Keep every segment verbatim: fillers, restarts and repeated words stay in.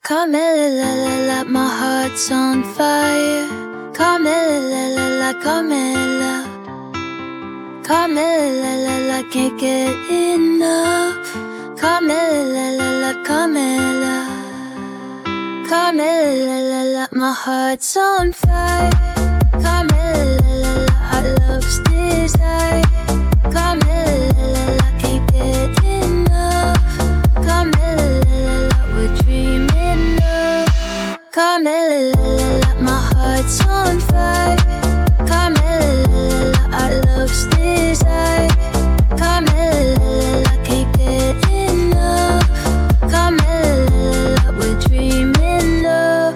Carmela, my heart's on fire. Carmela, Carmela, Carmela, can't get enough. Carmela, Carmela, Carmela, my heart's on fire. Carmela, our love's desire. Carmela, can't get enough. Carmela, we're dreaming of. Carmela, my heart's on fire. Carmela, our love's desire. Carmela, can't get enough. Carmela, we're dreaming of.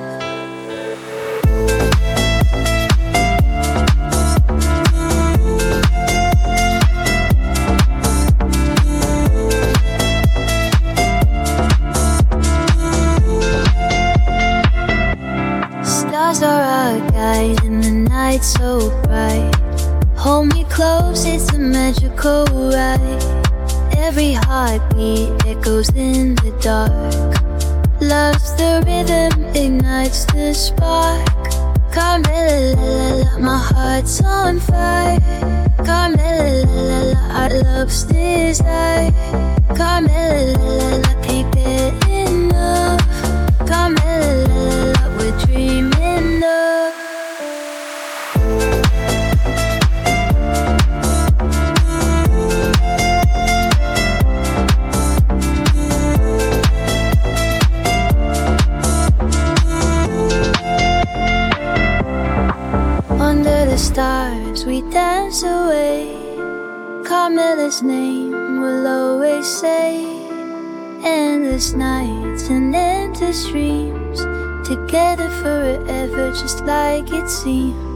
Stars are our guide and the night's so bright. Hold me close, it's a magical ride. Every heartbeat echoes in the dark. Love's the rhythm, ignites the spark. Carmela, my heart's on fire. Carmela, our love's desire. Carmela, can't get enough. Carmela, we're dreaming of. Under the stars we dance away. Carmela's name we'll always say. Endless nights and endless dreams, together forever just like it seems.